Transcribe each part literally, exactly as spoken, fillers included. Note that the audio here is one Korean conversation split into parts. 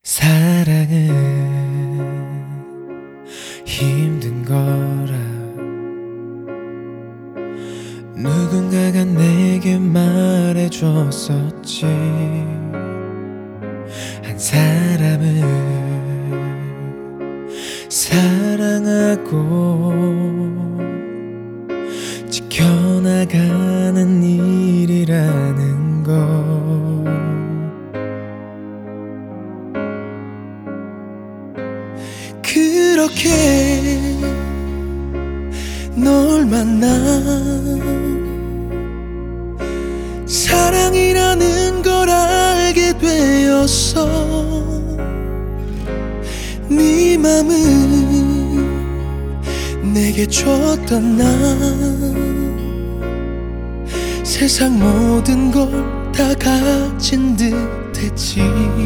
사랑은 힘든 거라 누군가가 내게 말해줬었지. 한 사람을 사랑하고 지켜나가는 일이라는 것. 그렇게 널 만나 사랑이라는 걸 알게 되었어. 네 맘은 내게 줬던 나 세상 모든 걸 다 가진 듯 했지.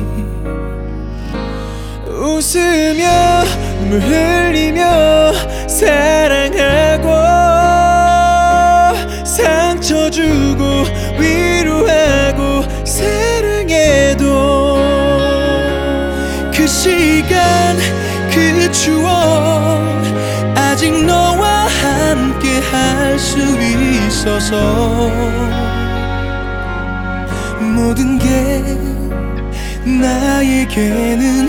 웃으며 눈물 흘리며 사랑하고 상처 주고 위로하고 사랑해도 그 시간 그 추억 아직 너와 함께 할 수 있어서 모든 게 나에게는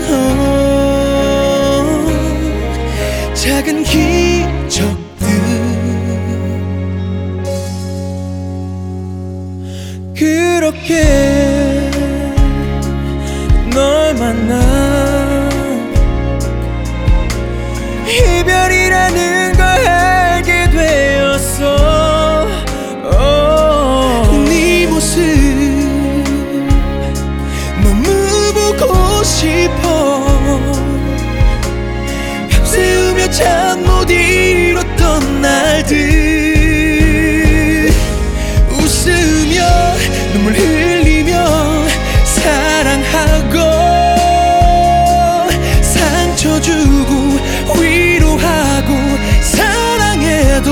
어, 작은 기적들. 그렇게 널 만나 이별이라는 걸 알게 되었어. 네 모습 보고 싶어. 밤새우며 잠 못 이뤘던 날들 웃으며 눈물 흘리며 사랑하고 상처 주고 위로하고 사랑해도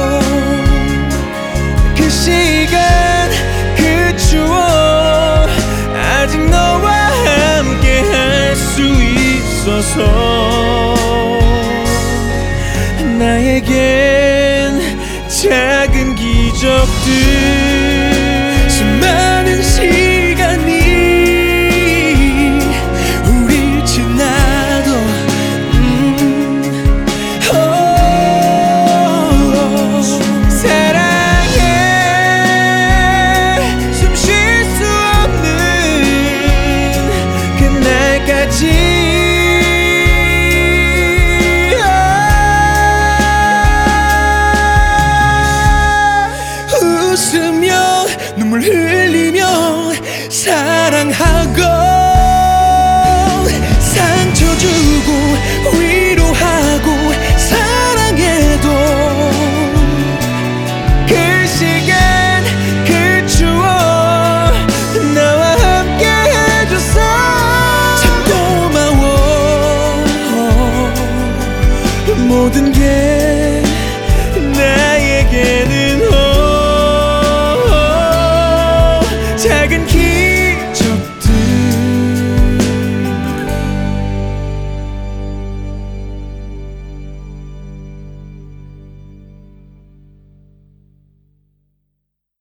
그 시간 그 추억 아직 너와 함께 할 수 있어서 나에겐 작은 기적들. 수많은 시간이 우릴 지나도 음, 어, 사랑해 숨 쉴 수 없는 그날까지. 웃으며 눈물 흘리며 사랑하고 상처 주고 위로하고 사랑해도 그 시간 그 추억 나와 함께 해줘서 참 고마워. 모든 게 나에게는 작은 기